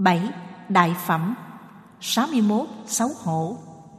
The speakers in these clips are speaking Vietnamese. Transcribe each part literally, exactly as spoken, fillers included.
bảy. Đại phẩm. Sáu mươi mốt. Xấu hổ.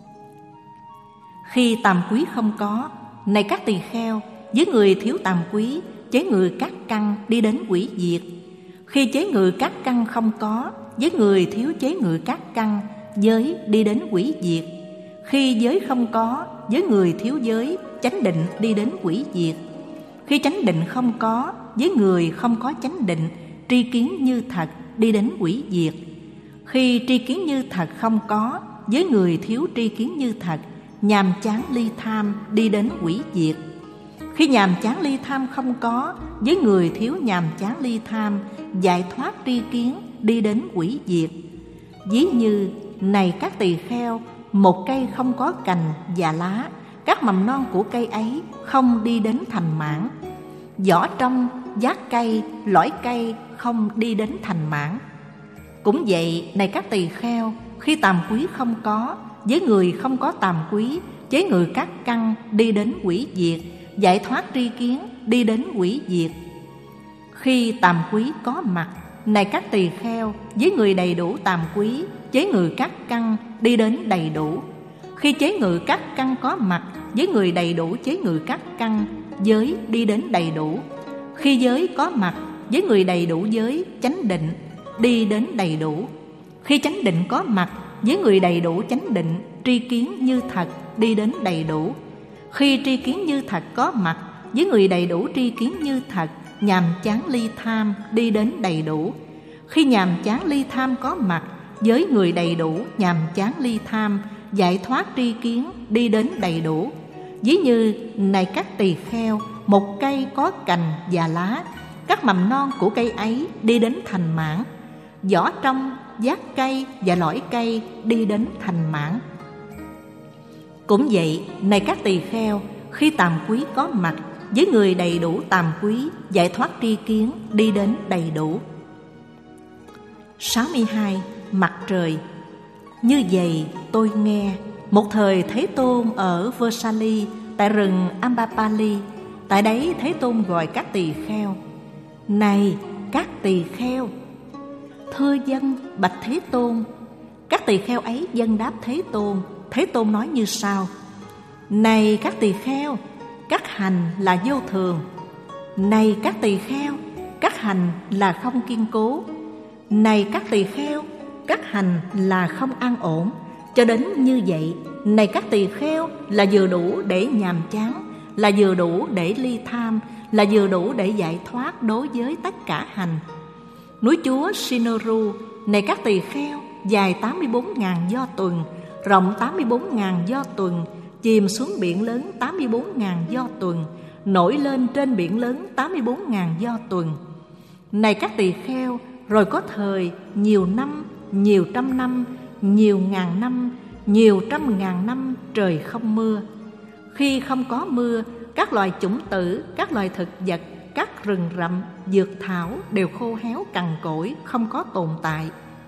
Khi tàm quý không có, này các tỳ kheo, với người thiếu tàm quý, chế ngự các căn đi đến hủy diệt. Khi chế ngự các căn không có, với người thiếu chế ngự các căn, giới đi đến hủy diệt. Khi giới không có, với người thiếu giới, chánh định đi đến hủy diệt. Khi chánh định không có, với người không có chánh định, tri kiến như thật đi đến hủy diệt. Khi tri kiến như thật không có, với người thiếu tri kiến như thật, nhàm chán ly tham đi đến hủy diệt. Khi nhàm chán ly tham không có, với người thiếu nhàm chán ly tham, giải thoát tri kiến đi đến hủy diệt. Ví như, này các tỳ kheo, một cây không có cành và lá, các mầm non của cây ấy không đi đến thành mãn. Vỏ trong, giác cây, lõi cây không đi đến thành mãn. Cũng vậy, này các tỳ kheo, khi tàm quý không có, với người không có tàm quý, chế ngự các căn đi đến hủy diệt, giải thoát tri kiến đi đến hủy diệt. Khi tàm quý có mặt, này các tỳ kheo, với người đầy đủ tàm quý, chế ngự các căn đi đến đầy đủ. Khi chế ngự các căn có mặt, với người đầy đủ chế ngự các căn, giới đi đến đầy đủ. Khi giới có mặt, với người đầy đủ giới, chánh định đi đến đầy đủ. Khi chánh định có mặt, với người đầy đủ chánh định, tri kiến như thật đi đến đầy đủ. Khi tri kiến như thật có mặt, với người đầy đủ tri kiến như thật, nhàm chán ly tham đi đến đầy đủ. Khi nhàm chán ly tham có mặt, với người đầy đủ nhàm chán ly tham, giải thoát tri kiến đi đến đầy đủ. Ví như, này các tỳ kheo, một cây có cành và lá, các mầm non của cây ấy đi đến thành mãn. Vỏ trong, giác cây và lõi cây đi đến thành mãn. Cũng vậy, này các tỳ kheo, khi tàm quý có mặt, với người đầy đủ tàm quý, giải thoát tri kiến đi đến đầy đủ. Sáu mươi hai. Mặt trời. Như vậy tôi nghe, một thời Thế Tôn ở Vesali, tại rừng Ambapali. Tại đấy Thế Tôn gọi các tỳ kheo: này các tỳ kheo. Thưa dân, bạch Thế Tôn. Các tỳ kheo ấy dâng đáp Thế Tôn. Thế Tôn nói như sau: này các tỳ kheo, các hành là vô thường. Này các tỳ kheo, các hành là không kiên cố. Này các tỳ kheo, các hành là không an ổn. Cho đến như vậy, này các tỳ kheo, là vừa đủ để nhàm chán, là vừa đủ để ly tham, là vừa đủ để giải thoát đối với tất cả hành. Núi Chúa Shinoru, này các tỳ kheo, dài tám mươi bốn nghìn do tuần, rộng tám mươi bốn nghìn do tuần, chìm xuống biển lớn tám mươi bốn nghìn do tuần, nổi lên trên biển lớn tám mươi bốn nghìn do tuần. Này các tỳ kheo, rồi có thời nhiều năm, nhiều trăm năm, nhiều ngàn năm, nhiều trăm ngàn năm trời không mưa. Khi không có mưa, các loài chủng tử, các loài thực vật, các rừng rậm, dược thảo đều khô héo cằn cỗi, không có tồn tại.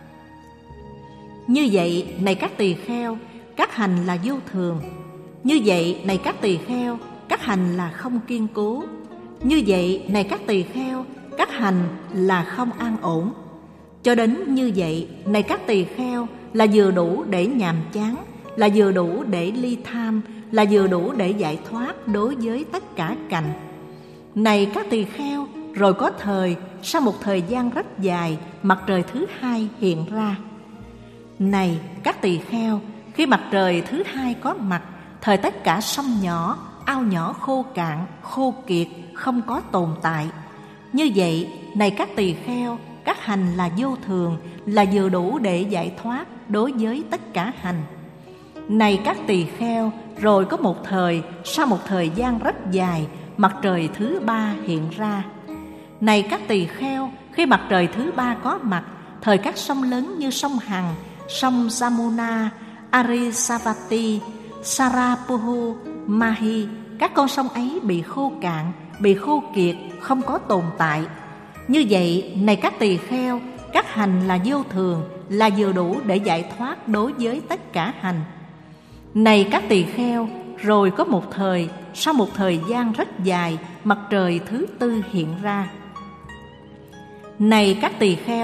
Như vậy, này các tỳ kheo, các hành là vô thường. Như vậy, này các tỳ kheo, các hành là không kiên cố. Như vậy, này các tỳ kheo, các hành là không an ổn. Cho đến như vậy, này các tỳ kheo, là vừa đủ để nhàm chán, là vừa đủ để ly tham, là vừa đủ để giải thoát đối với tất cả cảnh. Này các tỳ kheo, rồi có thời, sau một thời gian rất dài, mặt trời thứ hai hiện ra. Này các tỳ kheo, khi mặt trời thứ hai có mặt, thời tất cả sông nhỏ, ao nhỏ khô cạn, khô kiệt, không có tồn tại. Như vậy, này các tỳ kheo, các hành là vô thường, là vừa đủ để giải thoát đối với tất cả hành. Này các tỳ kheo, rồi có một thời, sau một thời gian rất dài, mặt trời thứ ba hiện ra. Này các tỳ kheo, khi mặt trời thứ ba có mặt, thời các sông lớn như sông Hằng, sông Jamuna, Arisavati, Sarapuhu, Mahi, các con sông ấy bị khô cạn, bị khô kiệt, không có tồn tại. Như vậy, này các tỳ kheo, các hành là vô thường, là vừa đủ để giải thoát đối với tất cả hành. Này các tỳ kheo, rồi có một thời, sau một thời gian rất dài, mặt trời thứ tư hiện ra. Này các tỳ kheo,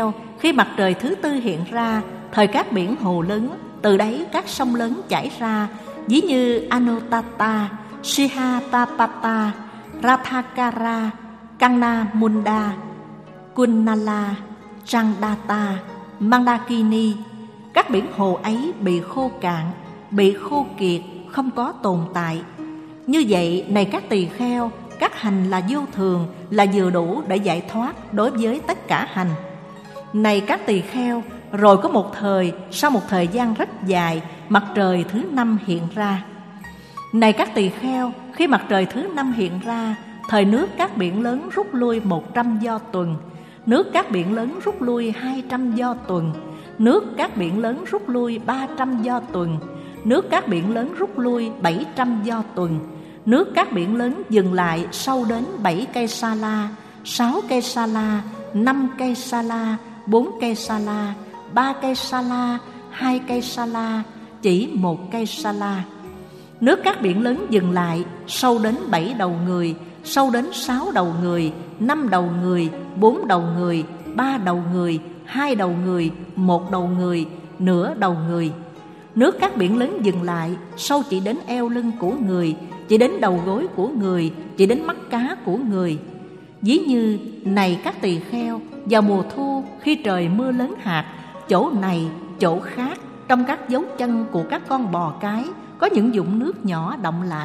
khi mặt trời thứ tư hiện ra, thời các biển hồ lớn, từ đấy các sông lớn chảy ra, ví như Anotata, Sihapapata, Rathakara, Kannamunda, Kunnala, Chandata, Mandakini. Các biển hồ ấy bị khô cạn, bị khô kiệt, không có tồn tại. Như vậy, này các tỳ kheo, các hành là vô thường, là vừa đủ để giải thoát đối với tất cả hành. Này các tỳ kheo, rồi có một thời, sau một thời gian rất dài, mặt trời thứ năm hiện ra. Này các tỳ kheo, khi mặt trời thứ năm hiện ra, thời nước các biển lớn rút lui một trăm do tuần, nước các biển lớn rút lui hai trăm do tuần, nước các biển lớn rút lui ba trăm do tuần, nước các biển lớn rút lui bảy trăm do tuần, nước các biển lớn dừng lại sâu đến bảy cây sa la, sáu cây sa la, năm cây sa la, bốn cây sa la, ba cây sa la, hai cây sa la, chỉ một cây sa la. Nước các biển lớn dừng lại sâu đến bảy đầu người, sâu đến sáu đầu người, năm đầu người, bốn đầu người, ba đầu người, hai đầu người, một đầu người, nửa đầu người. Nước các biển lớn dừng lại sâu chỉ đến eo lưng của người, chỉ đến đầu gối của người, chỉ đến mắt cá của người. Ví như, này các tỳ kheo, vào mùa thu khi trời mưa lớn hạt, chỗ này, chỗ khác, trong các dấu chân của các con bò cái có những vũng nước nhỏ đọng lại.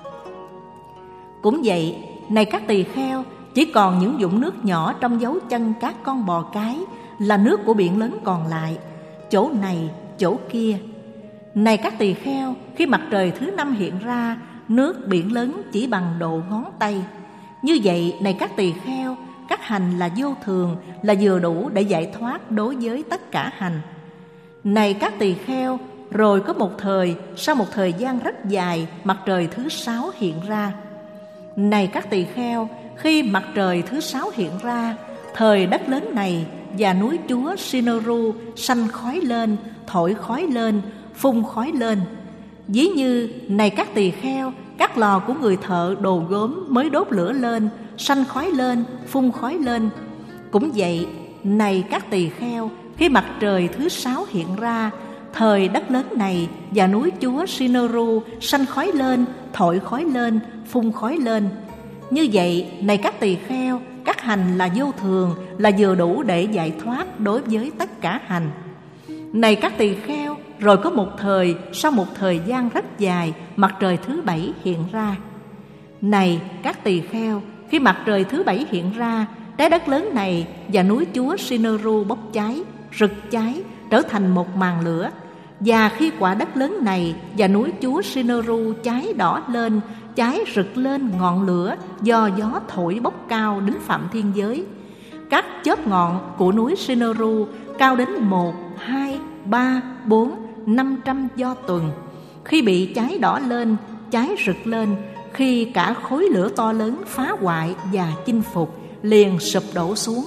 Cũng vậy, này các tỳ kheo, chỉ còn những vũng nước nhỏ trong dấu chân các con bò cái là nước của biển lớn còn lại, chỗ này, chỗ kia. Này các tỳ kheo, khi mặt trời thứ năm hiện ra, nước biển lớn chỉ bằng độ ngón tay. Như vậy, này các tỳ kheo, các hành là vô thường, là vừa đủ để giải thoát đối với tất cả hành. Này các tỳ kheo, rồi có một thời, sau một thời gian rất dài, mặt trời thứ sáu hiện ra. Này các tỳ kheo, khi mặt trời thứ sáu hiện ra, thời đất lớn này và núi chúa Sinoru sanh khói lên, thổi khói lên, phun khói lên. Ví như, này các tỳ kheo, các lò của người thợ đồ gốm mới đốt lửa lên, sanh khói lên, phun khói lên. Cũng vậy, này các tỳ kheo, khi mặt trời thứ sáu hiện ra, thời đất lớn này và núi chúa Sinoru sanh khói lên, thổi khói lên, phun khói lên. Như vậy, này các tỳ kheo, các hành là vô thường, là vừa đủ để giải thoát đối với tất cả hành. Này các tỳ kheo, rồi có một thời, sau một thời gian rất dài, mặt trời thứ bảy hiện ra. Này các tỳ kheo, khi mặt trời thứ bảy hiện ra, trái đất lớn này và núi chúa Sinoru bốc cháy, rực cháy, trở thành một màn lửa. Và khi quả đất lớn này và núi chúa Sinoru cháy đỏ lên, cháy rực lên ngọn lửa do gió thổi bốc cao đến phạm thiên giới. Các chóp ngọn của núi Sinoru cao đến một, hai, ba, bốn, năm trăm do tuần. Khi bị cháy đỏ lên, cháy rực lên, khi cả khối lửa to lớn phá hoại và chinh phục, liền sụp đổ xuống.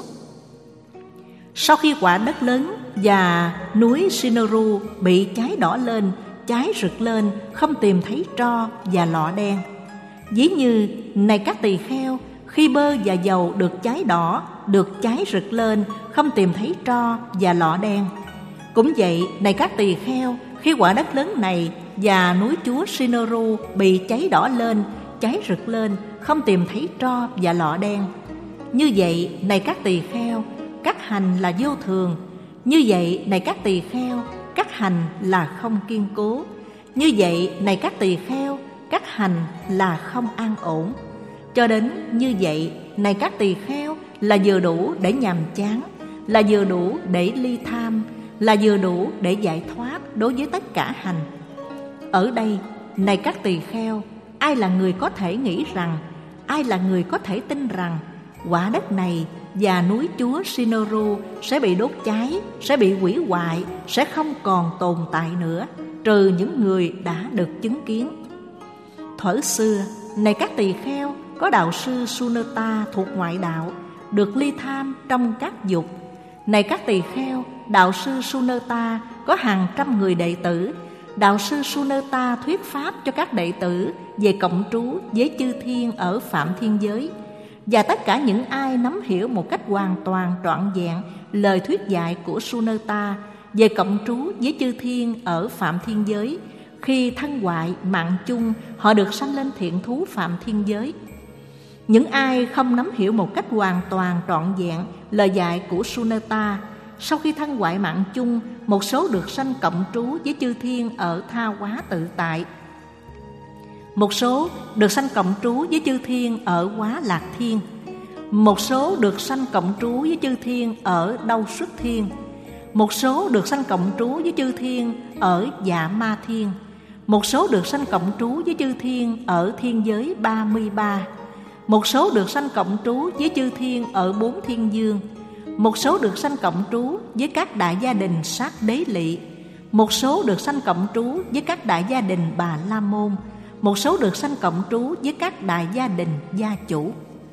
Sau khi quả đất lớn và núi Sinoru bị cháy đỏ lên, cháy rực lên, không tìm thấy tro và lọ đen. Ví như, này các tỳ kheo, khi bơ và dầu được cháy đỏ, được cháy rực lên, không tìm thấy tro và lọ đen. Cũng vậy, này các tỳ kheo, khi quả đất lớn này và núi chúa Sinoru bị cháy đỏ lên, cháy rực lên, không tìm thấy tro và lọ đen. Như vậy, này các tỳ kheo, các hành là vô thường. Như vậy, này các tỳ kheo, các hành là không kiên cố. Như vậy, này các tỳ kheo, các hành là không an ổn. Cho đến như vậy, này các tỳ kheo, là vừa đủ để nhàm chán, là vừa đủ để ly tham, là vừa đủ để giải thoát đối với tất cả hành. Ở đây, này các tỳ kheo, ai là người có thể nghĩ rằng, ai là người có thể tin rằng quả đất này và núi chúa Sinoru sẽ bị đốt cháy, sẽ bị hủy hoại, sẽ không còn tồn tại nữa, trừ những người đã được chứng kiến. Thuở xưa, này các tỳ kheo, có đạo sư Sunata thuộc ngoại đạo, được ly tham trong các dục. Này các tỳ kheo, đạo sư Sunata có hàng trăm người đệ tử. Đạo sư Sunata thuyết pháp cho các đệ tử về cộng trú với chư thiên ở phạm thiên giới. Và tất cả những ai nắm hiểu một cách hoàn toàn trọn vẹn lời thuyết dạy của Suneta về cộng trú với chư thiên ở Phạm Thiên Giới. Khi thân hoại mạng chung, họ được sanh lên thiện thú Phạm Thiên Giới. Những ai không nắm hiểu một cách hoàn toàn trọn vẹn lời dạy của Suneta, sau khi thân hoại mạng chung, một số được sanh cộng trú với chư thiên ở Tha Hóa Tự Tại, một số được sanh cộng trú với chư thiên ở Hóa Lạc Thiên, một số được sanh cộng trú với chư thiên ở Đâu Xuất Thiên, một số được sanh cộng trú với chư thiên ở Dạ Ma Thiên, một số được sanh cộng trú với chư thiên ở thiên giới ba mươi ba, một số được sanh cộng trú với chư thiên ở bốn thiên dương, một số được sanh cộng trú với các đại gia đình sát đế lỵ, một số được sanh cộng trú với các đại gia đình Bà La Môn, một số được sanh cộng trú với các đại gia đình gia chủ.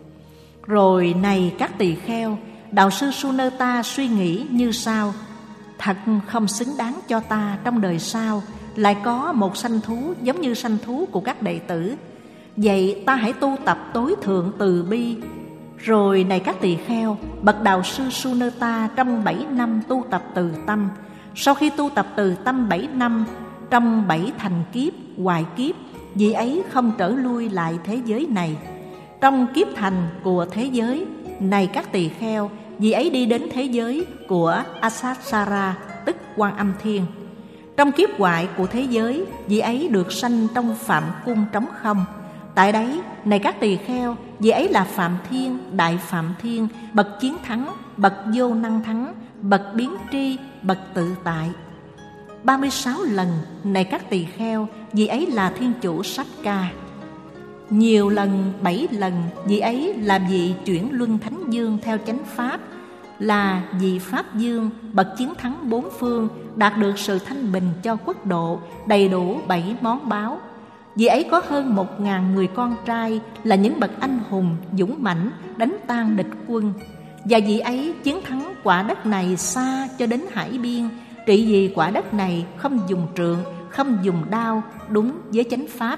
Rồi này các tỳ kheo, đạo sư Suneta suy nghĩ như sau: thật không xứng đáng cho ta trong đời sau lại có một sanh thú giống như sanh thú của các đệ tử. Vậy ta hãy tu tập tối thượng từ bi. Rồi này các tỳ kheo, bậc đạo sư Suneta trong bảy năm tu tập từ tâm. Sau khi tu tập từ tâm bảy năm, trong bảy thành kiếp, hoại kiếp, vị ấy không trở lui lại thế giới này. Trong kiếp thành của thế giới, này các tỳ kheo, vị ấy đi đến thế giới của Asasara, tức Quan Âm Thiên. Trong kiếp hoại của thế giới, vị ấy được sanh trong Phạm Cung trống không. Tại đấy, này các tỳ kheo, vị ấy là Phạm Thiên, Đại Phạm Thiên, bậc chiến thắng, bậc vô năng thắng, bậc biến tri, bậc tự tại. ba mươi sáu lần, này các tỳ kheo, vị ấy là Thiên Chủ Sắc Ca. Nhiều lần, bảy lần, vị ấy là vị chuyển luân thánh dương theo chánh pháp, là vị Pháp Dương, bậc chiến thắng bốn phương, đạt được sự thanh bình cho quốc độ, đầy đủ bảy món báo. Vị ấy có hơn một ngàn người con trai, là những bậc anh hùng, dũng mãnh, đánh tan địch quân. Và vị ấy chiến thắng quả đất này xa cho đến hải biên, trị vì quả đất này không dùng trượng, không dùng đao, đúng với chánh pháp.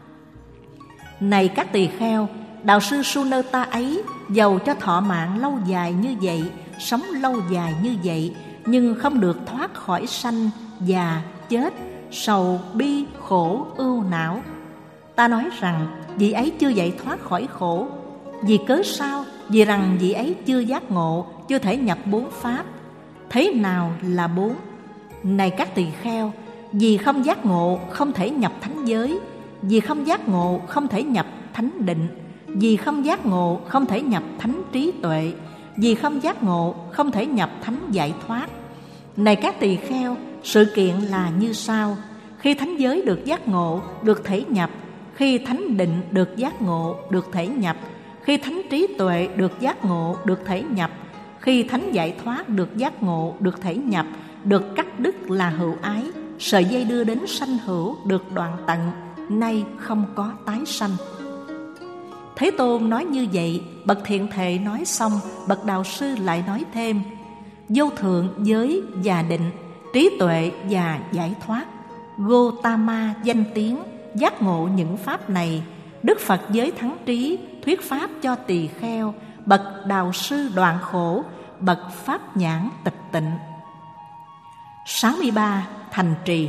Này các tỳ kheo, đạo sư Suneta ấy dầu cho thọ mạng lâu dài như vậy, sống lâu dài như vậy, nhưng không được thoát khỏi sanh, già, chết, sầu, bi, khổ, ưu não. Ta nói rằng vị ấy chưa dậy thoát khỏi khổ. Vì cớ sao? Vì rằng vị ấy chưa giác ngộ, chưa thể nhập bốn pháp. Thế nào là bốn? Này các tỳ kheo, vì không giác ngộ không thể nhập thánh giới, vì không giác ngộ không thể nhập thánh định, vì không giác ngộ không thể nhập thánh trí tuệ, vì không giác ngộ không thể nhập thánh giải thoát. Này các tỳ kheo, sự kiện là như sau: khi thánh giới được giác ngộ, được thể nhập; khi thánh định được giác ngộ, được thể nhập; khi thánh trí tuệ được giác ngộ, được thể nhập; khi thánh giải thoát được giác ngộ, được thể nhập, được cắt đứt là hữu ái, sợi dây đưa đến sanh hữu được đoạn tận, nay không có tái sanh. Thế Tôn nói như vậy, bậc thiện thệ nói xong, bậc đạo sư lại nói thêm: vô thượng giới và định, trí tuệ và giải thoát, Gotama danh tiếng, giác ngộ những pháp này, Đức Phật giới thắng trí, thuyết pháp cho tỳ kheo, bậc đạo sư đoạn khổ, bậc pháp nhãn tịch tịnh. sáu mươi ba. Thành trì.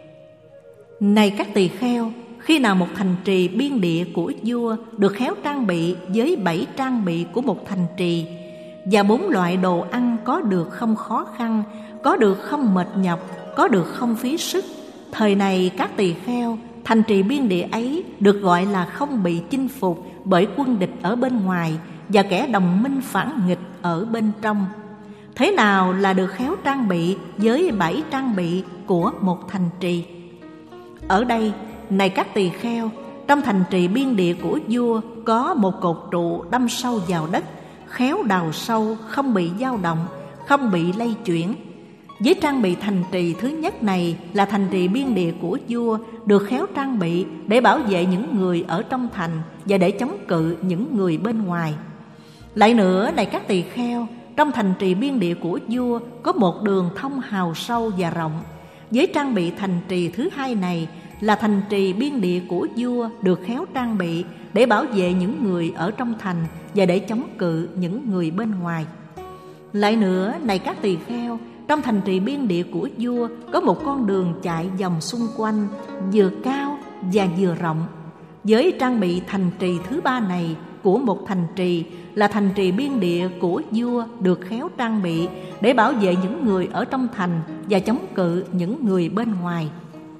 Này các tỳ kheo, khi nào một thành trì biên địa của vua được khéo trang bị với bảy trang bị của một thành trì, và bốn loại đồ ăn có được không khó khăn, có được không mệt nhọc, có được không phí sức, thời này các tỳ kheo, thành trì biên địa ấy được gọi là không bị chinh phục bởi quân địch ở bên ngoài và kẻ đồng minh phản nghịch ở bên trong. Thế nào là được khéo trang bị với bảy trang bị của một thành trì? Ở đây, này các tỳ kheo, trong thành trì biên địa của vua có một cột trụ đâm sâu vào đất, khéo đào sâu, không bị dao động, không bị lay chuyển. Với trang bị thành trì thứ nhất này là thành trì biên địa của vua, được khéo trang bị để bảo vệ những người ở trong thành và để chống cự những người bên ngoài. Lại nữa, này các tỳ kheo, trong thành trì biên địa của vua có một đường thông hào sâu và rộng. Với trang bị thành trì thứ hai này là thành trì biên địa của vua, được khéo trang bị để bảo vệ những người ở trong thành và để chống cự những người bên ngoài. Lại nữa, này các tỳ kheo, trong thành trì biên địa của vua có một con đường chạy vòng xung quanh, vừa cao và vừa rộng. Với trang bị thành trì thứ ba này của một thành trì là thành trì biên địa của vua được khéo trang bị để bảo vệ những người ở trong thành và chống cự những người bên ngoài.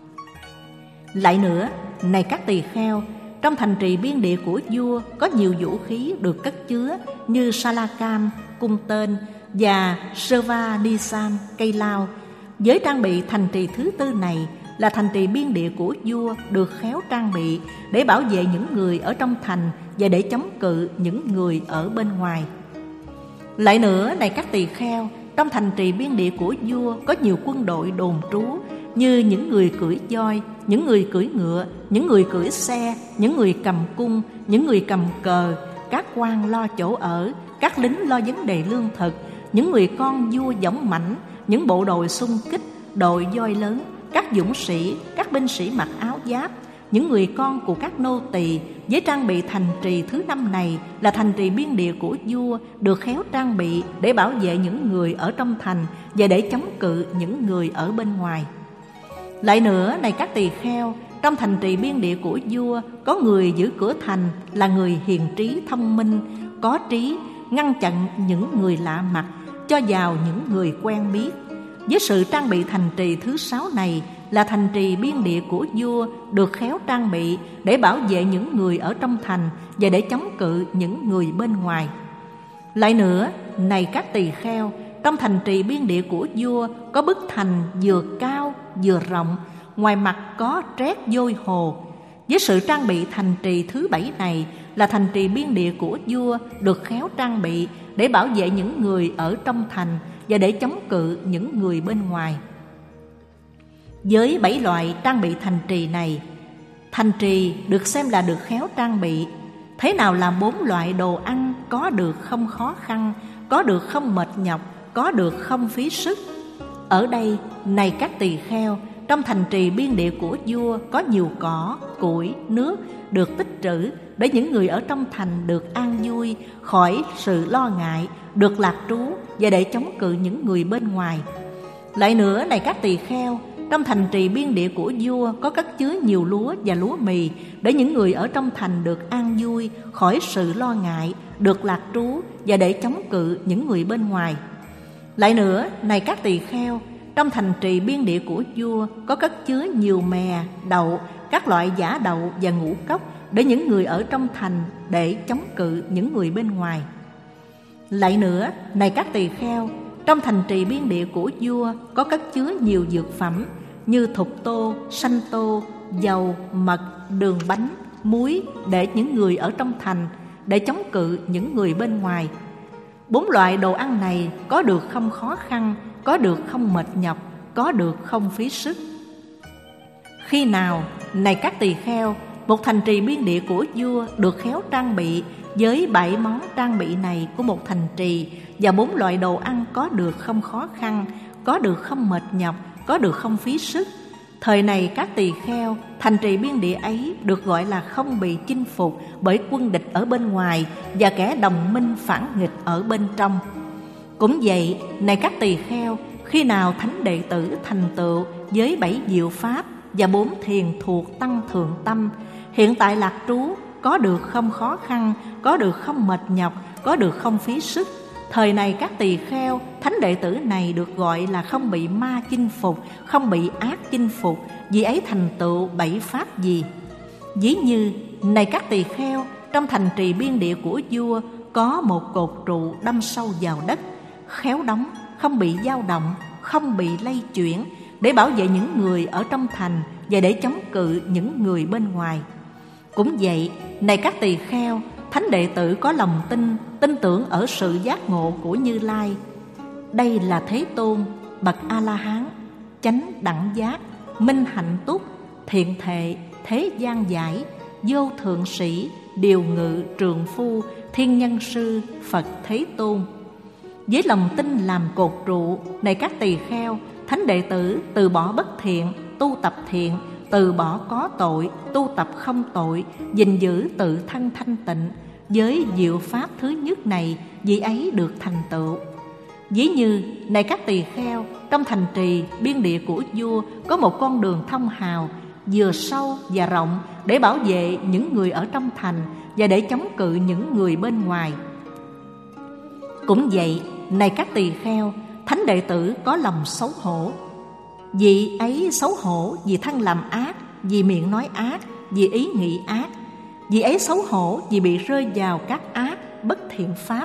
Lại nữa, này các tỳ kheo, trong thành trì biên địa của vua có nhiều vũ khí được cất chứa như salakam, cung tên và serva disam, cây lao. Với trang bị thành trì thứ tư này là thành trì biên địa của vua được khéo trang bị để bảo vệ những người ở trong thành và để chống cự những người ở bên ngoài. Lại nữa, này các tỳ kheo, trong thành trì biên địa của vua có nhiều quân đội đồn trú như những người cưỡi voi, những người cưỡi ngựa, những người cưỡi xe, những người cầm cung, những người cầm cờ, các quan lo chỗ ở, các lính lo vấn đề lương thực, những người con vua dũng mãnh, những bộ đội xung kích, đội voi lớn, các dũng sĩ, các binh sĩ mặc áo giáp, những người con của các nô tỳ. Với trang bị thành trì thứ năm này là thành trì biên địa của vua được khéo trang bị để bảo vệ những người ở trong thành và để chống cự những người ở bên ngoài. Lại nữa, này các tỳ kheo, trong thành trì biên địa của vua có người giữ cửa thành là người hiền trí thông minh, có trí, ngăn chặn những người lạ mặt, cho vào những người quen biết. Với sự trang bị thành trì thứ sáu này là thành trì biên địa của vua được khéo trang bị để bảo vệ những người ở trong thành và để chống cự những người bên ngoài. Lại nữa, này các tỳ kheo, trong thành trì biên địa của vua có bức thành vừa cao vừa rộng, ngoài mặt có trét vôi hồ. Với sự trang bị thành trì thứ bảy này là thành trì biên địa của vua được khéo trang bị để bảo vệ những người ở trong thành và để chống cự những người bên ngoài. Với bảy loại trang bị thành trì này, thành trì được xem là được khéo trang bị. Thế nào là bốn loại đồ ăn có được không khó khăn, có được không mệt nhọc, có được không phí sức? Ở đây, này các tỳ kheo, trong thành trì biên địa của vua có nhiều cỏ, củi, nước được tích trữ để những người ở trong thành được an vui khỏi sự lo ngại, được lạc trú và để chống cự những người bên ngoài. Lại nữa, này các tỳ kheo, trong thành trì biên địa của vua có cất chứa nhiều lúa và lúa mì để những người ở trong thành được an vui khỏi sự lo ngại, được lạc trú và để chống cự những người bên ngoài. Lại nữa, này các tỳ kheo, trong thành trì biên địa của vua có cất chứa nhiều mè, đậu, các loại giả đậu và ngũ cốc để những người ở trong thành để chống cự những người bên ngoài. Lại nữa, này các tỳ kheo, trong thành trì biên địa của vua có cất chứa nhiều dược phẩm như thục tô, sanh tô, dầu, mật, đường bánh, muối để những người ở trong thành để chống cự những người bên ngoài. Bốn loại đồ ăn này có được không khó khăn, có được không mệt nhọc, có được không phí sức. Khi nào, này các tỳ kheo, một thành trì biên địa của vua được khéo trang bị với bảy món trang bị này của một thành trì và bốn loại đồ ăn có được không khó khăn, có được không mệt nhọc, có được không phí sức. Thời này các tỳ kheo, thành trì biên địa ấy được gọi là không bị chinh phục bởi quân địch ở bên ngoài và kẻ đồng minh phản nghịch ở bên trong. Cũng vậy, này các tỳ kheo, khi nào thánh đệ tử thành tựu với bảy diệu pháp và bốn thiền thuộc tăng thượng tâm, hiện tại lạc trú, có được không khó khăn, có được không mệt nhọc, có được không phí sức. Thời này các tỳ kheo, thánh đệ tử này được gọi là không bị ma chinh phục, không bị ác chinh phục, vì ấy thành tựu bảy pháp gì? Ví như, này các tỳ kheo, trong thành trì biên địa của vua có một cột trụ đâm sâu vào đất, khéo đóng, không bị dao động, không bị lay chuyển, để bảo vệ những người ở trong thành và để chống cự những người bên ngoài. Cũng vậy, này các tỳ kheo, thánh đệ tử có lòng tin, tin tưởng ở sự giác ngộ của Như Lai. Đây là Thế Tôn, bậc A-la-hán, chánh đẳng giác, minh hạnh túc, thiện thệ, thế gian giải, vô thượng sĩ, điều ngự trượng phu, thiên nhân sư, Phật Thế Tôn. Với lòng tin làm cột trụ, này các tỳ kheo, thánh đệ tử từ bỏ bất thiện, tu tập thiện, từ bỏ có tội, tu tập không tội, gìn giữ tự thân thanh tịnh. Với diệu pháp thứ nhất này, vị ấy được thành tựu. Ví như, này các tỳ kheo, trong thành trì biên địa của vua có một con đường thông hào, vừa sâu và rộng, để bảo vệ những người ở trong thành và để chống cự những người bên ngoài. Cũng vậy, này các tỳ kheo, thánh đệ tử có lòng xấu hổ. Vị ấy xấu hổ vì thân làm ác, vì miệng nói ác, vì ý nghĩ ác. Vị ấy xấu hổ vì bị rơi vào các ác, bất thiện pháp.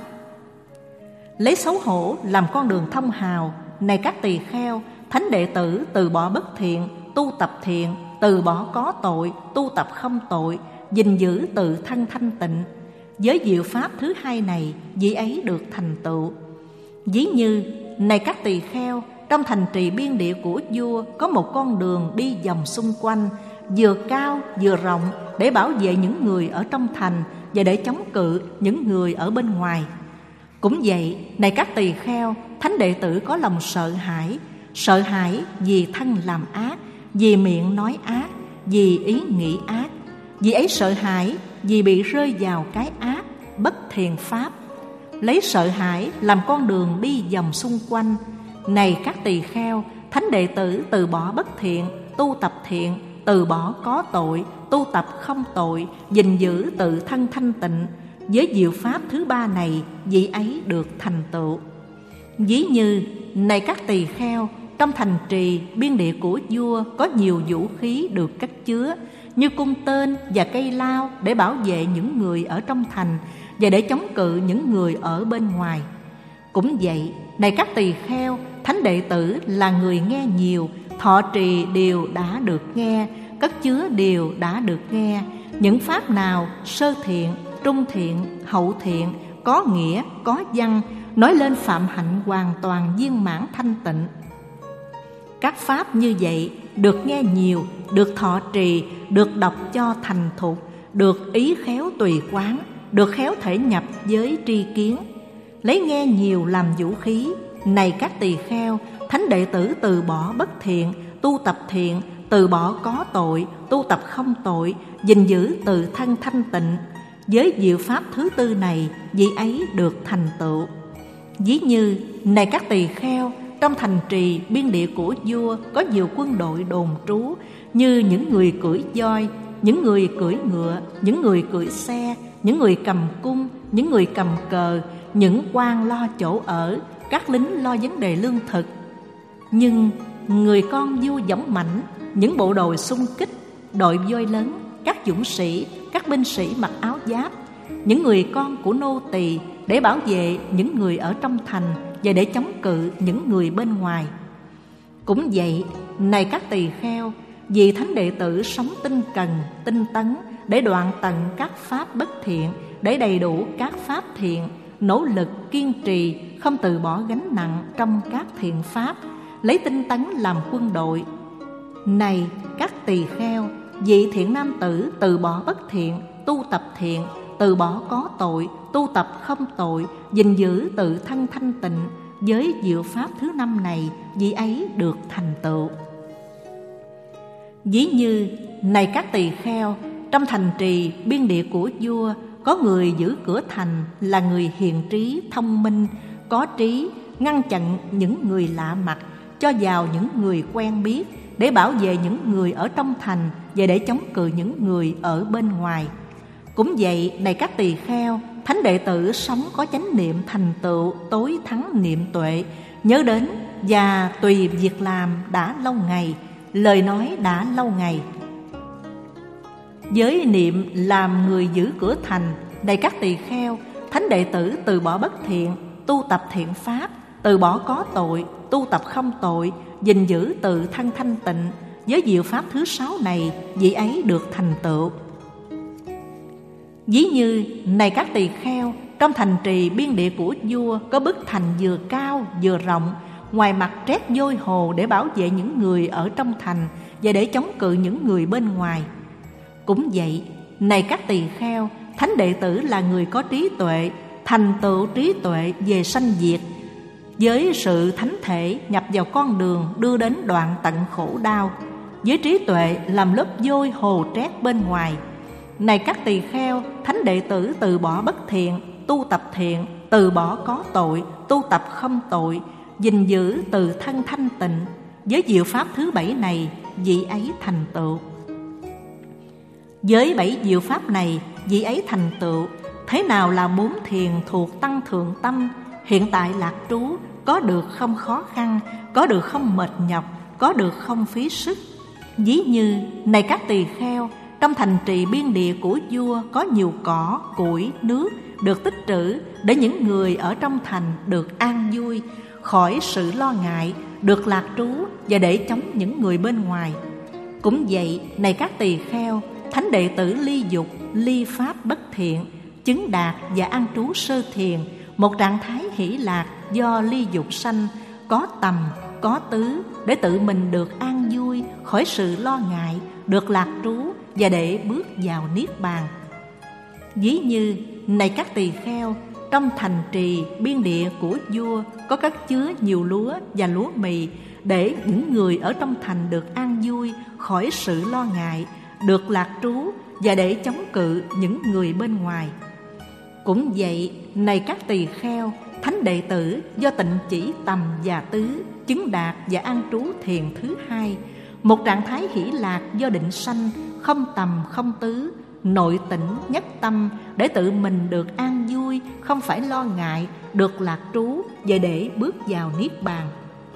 Lấy xấu hổ làm con đường thông hào, này các tỳ kheo, thánh đệ tử từ bỏ bất thiện, tu tập thiện, từ bỏ có tội, tu tập không tội, gìn giữ tự thân thanh tịnh. Với diệu pháp thứ hai này, vị ấy được thành tựu. Ví như, này các tỳ kheo, trong thành trì biên địa của vua có một con đường đi vòng xung quanh, vừa cao vừa rộng, để bảo vệ những người ở trong thành và để chống cự những người ở bên ngoài. Cũng vậy, này các tỳ kheo, thánh đệ tử có lòng sợ hãi, sợ hãi vì thân làm ác, vì miệng nói ác, vì ý nghĩ ác. Vì ấy sợ hãi vì bị rơi vào cái ác, bất thiện pháp. Lấy sợ hãi làm con đường đi vòng xung quanh, này các tỳ kheo, thánh đệ tử từ bỏ bất thiện, tu tập thiện, từ bỏ có tội, tu tập không tội, gìn giữ tự thân thanh tịnh. Với diệu pháp thứ ba này, vị ấy được thành tựu. Ví như, này các tỳ kheo, trong thành trì biên địa của vua có nhiều vũ khí được cất chứa, như cung tên và cây lao, để bảo vệ những người ở trong thành và để chống cự những người ở bên ngoài. Cũng vậy, này các tỳ kheo, thánh đệ tử là người nghe nhiều, thọ trì điều đã được nghe, cất chứa điều đã được nghe. Những pháp nào sơ thiện, trung thiện, hậu thiện, có nghĩa, có văn, nói lên phạm hạnh hoàn toàn viên mãn thanh tịnh. Các pháp như vậy được nghe nhiều, được thọ trì, được đọc cho thành thục, được ý khéo tùy quán, được khéo thể nhập với tri kiến. Lấy nghe nhiều làm vũ khí, này các tỳ kheo, thánh đệ tử từ bỏ bất thiện, tu tập thiện, từ bỏ có tội, tu tập không tội, gìn giữ tự thân thanh tịnh. Với diệu pháp thứ tư này, vị ấy được thành tựu. Ví như, này các tỳ kheo, trong thành trì biên địa của vua có nhiều quân đội đồn trú, như những người cưỡi voi, những người cưỡi ngựa, những người cưỡi xe, những người cầm cung, những người cầm cờ, những quan lo chỗ ở, các lính lo vấn đề lương thực. Nhưng người con vua dũng mãnh, những bộ đội xung kích, đội voi lớn, các dũng sĩ, các binh sĩ mặc áo giáp, những người con của nô tỳ, để bảo vệ những người ở trong thành và để chống cự những người bên ngoài. Cũng vậy, này các tỳ kheo, vì thánh đệ tử sống tinh cần, tinh tấn, để đoạn tận các pháp bất thiện, để đầy đủ các pháp thiện, nỗ lực kiên trì, không từ bỏ gánh nặng trong các thiện pháp, lấy tinh tấn làm quân đội. Này các tỳ kheo, vị thiện nam tử từ bỏ bất thiện, tu tập thiện, từ bỏ có tội, tu tập không tội, gìn giữ tự thân thanh tịnh. Với diệu pháp thứ năm này, vị ấy được thành tựu. Ví như, này các tỳ kheo, trong thành trì biên địa của vua có người giữ cửa thành, là người hiền trí, thông minh, có trí, ngăn chặn những người lạ mặt, cho vào những người quen biết, để bảo vệ những người ở trong thành và để chống cự những người ở bên ngoài. Cũng vậy, này các tỳ kheo, thánh đệ tử sống có chánh niệm thành tựu tối thắng niệm tuệ, nhớ đến và tùy việc làm đã lâu ngày, lời nói đã lâu ngày. Với niệm làm người giữ cửa thành, này các tỳ kheo, thánh đệ tử từ bỏ bất thiện, tu tập thiện pháp, từ bỏ có tội, tu tập không tội, gìn giữ tự thân thanh tịnh. Với diệu pháp thứ sáu này, vị ấy được thành tựu. Ví như, này các tỳ kheo, trong thành trì biên địa của vua có bức thành vừa cao vừa rộng, ngoài mặt trét vôi hồ để bảo vệ những người ở trong thành và để chống cự những người bên ngoài. Cũng vậy, này các tỳ kheo, thánh đệ tử là người có trí tuệ, thành tựu trí tuệ về sanh diệt, với sự thánh thể nhập vào con đường đưa đến đoạn tận khổ đau, với trí tuệ làm lớp vôi hồ trét bên ngoài. Này các tỳ kheo, thánh đệ tử từ bỏ bất thiện, tu tập thiện, từ bỏ có tội, tu tập không tội, gìn giữ từ thân thanh tịnh. Với diệu pháp thứ bảy này, vị ấy thành tựu. Với bảy diệu pháp này, vị ấy thành tựu. Thế nào là bốn thiền thuộc tăng thượng tâm? Hiện tại lạc trú, có được không khó khăn, có được không mệt nhọc, có được không phí sức. Ví như, này các tỳ kheo, trong thành trì biên địa của vua có nhiều cỏ, củi, nước được tích trữ để những người ở trong thành được an vui, khỏi sự lo ngại, được lạc trú và để chống những người bên ngoài. Cũng vậy, này các tỳ kheo, thánh đệ tử ly dục, ly pháp bất thiện, chứng đạt và an trú sơ thiền, một trạng thái hỷ lạc do ly dục sanh, có tầm, có tứ, để tự mình được an vui, khỏi sự lo ngại, được lạc trú và để bước vào niết bàn. Ví như, này các tỳ kheo, trong thành trì biên địa của vua có cất chứa nhiều lúa và lúa mì, để những người ở trong thành được an vui, khỏi sự lo ngại, được lạc trú và để chống cự những người bên ngoài. Cũng vậy, này các tỳ kheo, thánh đệ tử do tịnh chỉ tầm và tứ, chứng đạt và an trú thiền thứ hai, một trạng thái hỷ lạc do định sanh, không tầm không tứ, nội tĩnh nhất tâm, để tự mình được an vui, không phải lo ngại, được lạc trú và để bước vào niết bàn.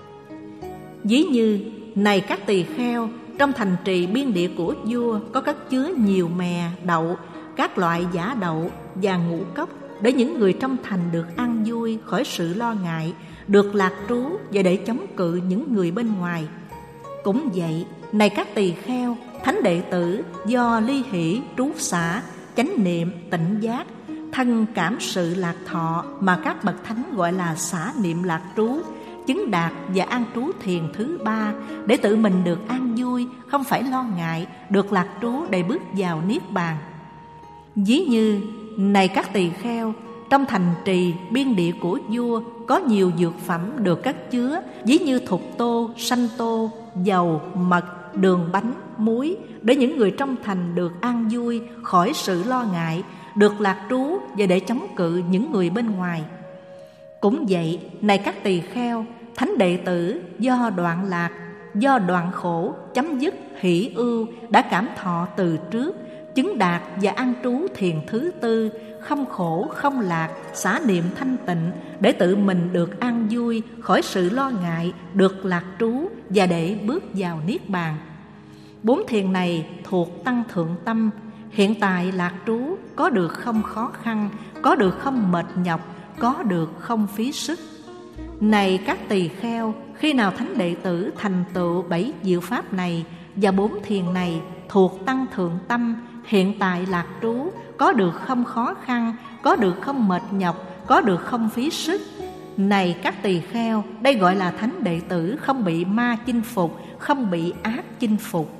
Ví như, này các tỳ kheo, trong thành trì biên địa của vua có cất chứa nhiều mè, đậu, các loại giả đậu và ngũ cốc, để những người trong thành được an vui, khỏi sự lo ngại, được lạc trú và để chống cự những người bên ngoài. Cũng vậy, này các tỳ kheo, thánh đệ tử do ly hỷ, trú xả, chánh niệm, tỉnh giác, thân cảm sự lạc thọ mà các bậc thánh gọi là xả niệm lạc trú, chứng đạt và an trú thiền thứ ba, để tự mình được an vui, không phải lo ngại, được lạc trú để bước vào niết bàn. Ví như, này các tỳ kheo, trong thành trì biên địa của vua có nhiều dược phẩm được cất chứa, ví như thục tô, sanh tô, dầu, mật, đường bánh, muối, để những người trong thành được an vui, khỏi sự lo ngại, được lạc trú và để chống cự những người bên ngoài. Cũng vậy, này các tỳ kheo, thánh đệ tử do đoạn lạc, do đoạn khổ, chấm dứt hỷ ưu, đã cảm thọ từ trước, chứng đạt và an trú thiền thứ tư, không khổ không lạc, xả niệm thanh tịnh, để tự mình được an vui, khỏi sự lo ngại, được lạc trú và để bước vào niết bàn. Bốn thiền này thuộc tăng thượng tâm. Hiện tại lạc trú, có được không khó khăn, có được không mệt nhọc, có được không phí sức. Này các tỳ kheo, khi nào thánh đệ tử thành tựu bảy diệu pháp này và bốn thiền này thuộc tăng thượng tâm, hiện tại lạc trú, có được không khó khăn, có được không mệt nhọc, có được không phí sức. Này các tỳ kheo, đây gọi là thánh đệ tử không bị ma chinh phục, không bị ác chinh phục.